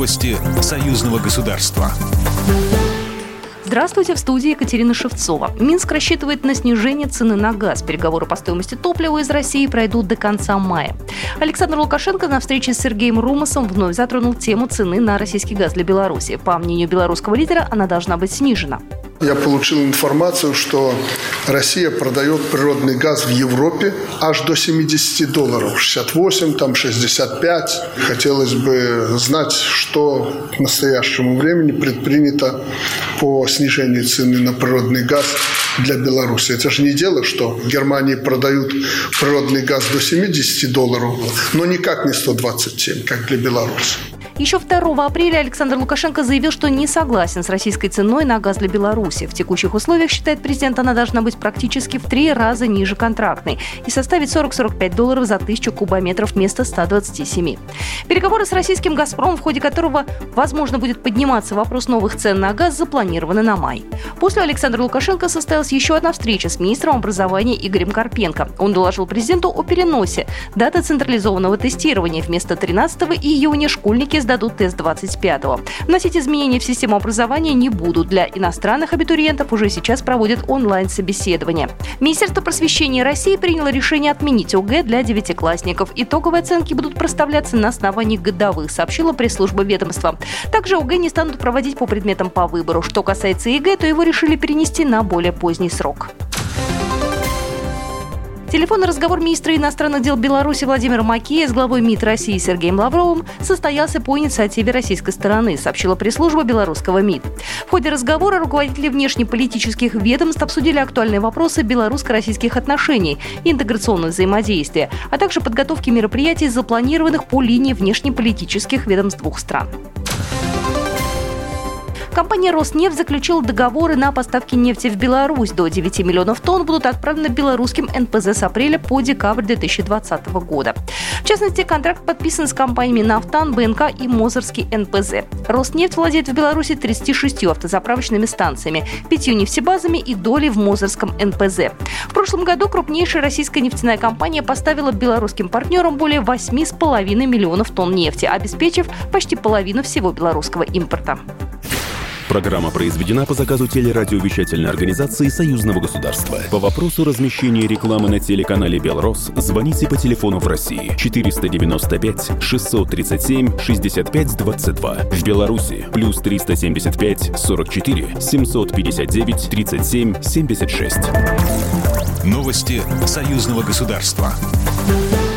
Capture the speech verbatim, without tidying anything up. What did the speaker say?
Новости союзного государства. Здравствуйте, в студии Екатерина Шевцова. Минск рассчитывает на снижение цены на газ. Переговоры по стоимости топлива из России пройдут до конца мая. Александр Лукашенко на встрече с Сергеем Румасом вновь затронул тему цены на российский газ для Беларуси. По мнению белорусского лидера, она должна быть снижена. Я получил информацию, что Россия продает природный газ в Европе аж до семьдесят долларов, шестьдесят восемь, там шестьдесят пять. Хотелось бы знать, что к настоящему времени предпринято по снижению цены на природный газ для Беларуси. Это же не дело, что в Германии продают природный газ до семьдесят долларов, но никак не сто двадцать семь, как для Беларуси. Еще второго апреля Александр Лукашенко заявил, что не согласен с российской ценой на газ для Беларуси. В текущих условиях, считает президент, она должна быть практически в три раза ниже контрактной и составить сорок - сорок пять долларов за тысячу кубометров вместо ста двадцати семи. Переговоры с российским «Газпромом», в ходе которого, возможно, будет подниматься вопрос новых цен на газ, запланированы на май. После Александра Лукашенко состоялась еще одна встреча с министром образования Игорем Карпенко. Он доложил президенту о переносе даты централизованного тестирования. Вместо тринадцатого июня школьники сдадут тест двадцать пятого. Вносить изменения в систему образования не будут. Для иностранных абитуриентов уже сейчас проводят онлайн-собеседование. Министерство просвещения России приняло решение отменить ОГЭ для девятиклассников. Итоговые оценки будут проставляться на основании годовых, сообщила пресс-служба ведомства. Также ОГЭ не станут проводить по предметам по выбору. Что касается ЕГЭ, то его решили перенести на более поздний срок. Телефонный разговор министра иностранных дел Беларуси Владимира Макея с главой МИД России Сергеем Лавровым состоялся по инициативе российской стороны, сообщила пресс-служба белорусского МИД. В ходе разговора руководители внешнеполитических ведомств обсудили актуальные вопросы белорусско-российских отношений и интеграционного взаимодействия, а также подготовки мероприятий, запланированных по линии внешнеполитических ведомств двух стран. Компания «Роснефть» заключила договоры на поставки нефти в Беларусь. До девяти миллионов тонн будут отправлены белорусским эн пэ зэ с апреля по декабрь две тысячи двадцатого года. В частности, контракт подписан с компаниями «Нафтан», бэ эн ка и «Мозырский эн пэ зэ». «Роснефть» владеет в Беларуси тридцатью шестью автозаправочными станциями, пятью нефтебазами и долей в Мозырском эн пэ зэ. В прошлом году крупнейшая российская нефтяная компания поставила белорусским партнерам более восьми с половиной миллионов тонн нефти, обеспечив почти половину всего белорусского импорта. Программа произведена по заказу телерадиовещательной организации Союзного государства. По вопросу размещения рекламы на телеканале «Белрос» звоните по телефону в России четыреста девяносто пять шестьсот тридцать семь шестьдесят пять двадцать два. В Беларуси плюс триста семьдесят пять сорок четыре семьсот пятьдесят девять тридцать семь семьдесят шесть. Новости союзного государства.